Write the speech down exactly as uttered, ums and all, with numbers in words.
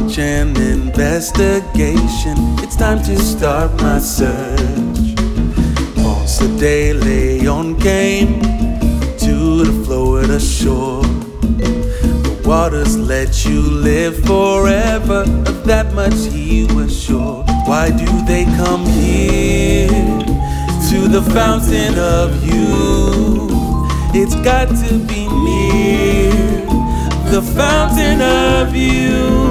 launch an investigation. It's time to start my search. Ponce de Leon came to the Florida shore. The waters let you live forever, of that much he was sure. Why do they come here to the fountain of youth? It's got to be near the fountain of youth.